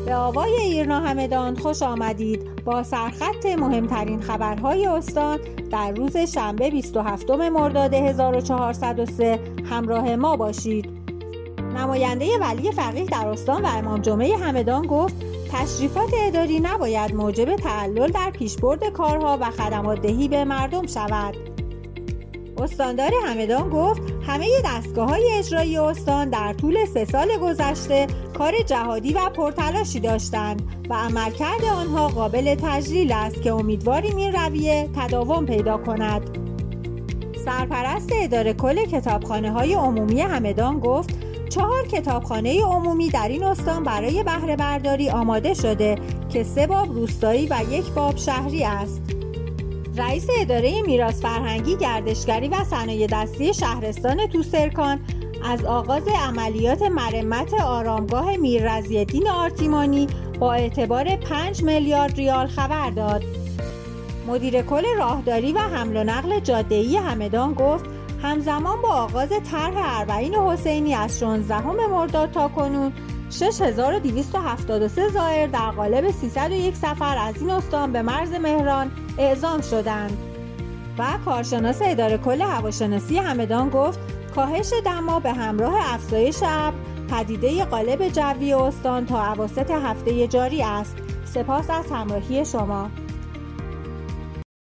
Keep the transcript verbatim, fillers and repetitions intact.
به آوای ایرنا همدان خوش آمدید. با سرخط مهمترین خبرهای استان در روز شنبه بیست و هفتم مرداد هزار و چهارصد و سه همراه ما باشید. نماینده ولی فقیه در استان و امام جمعه همدان گفت تشریفات اداری نباید موجب تعلل در پیشبرد کارها و خدمات دهی به مردم شود. استاندار همدان گفت همه دستگاه‌های اجرایی استان در طول سه سال گذشته کار جهادی و پرتلاشی داشتند و عملکرد آنها قابل تجلیل است که امیدواریم این رویه تداوم پیدا کند. سرپرست اداره کل کتابخانه‌های عمومی همدان گفت چهار کتابخانه عمومی در این استان برای بهره برداری آماده شده که سه باب روستایی و یک باب شهری است. رئیس اداره میراث فرهنگی، گردشگری و صنایع دستی شهرستان توسرکان از آغاز عملیات مرمت آرامگاه میر رضی‌الدین آرتیمانی با اعتبار پنج میلیارد ریال خبر داد. مدیر کل راهداری و حمل و نقل جاده‌ای همدان گفت همزمان با آغاز طرح اربعین حسینی از شانزدهم مرداد تا کنون شش هزار و دویست و هفتاد و سه زائر در قالب سیصد و یک سفر از این استان به مرز مهران اعزام شدند. و کارشناس اداره کل هواشناسی همدان گفت کاهش دما به همراه افزایش ابر پدیده قالب جوی استان تا اواسط هفته جاری است. سپاس از همراهی شما.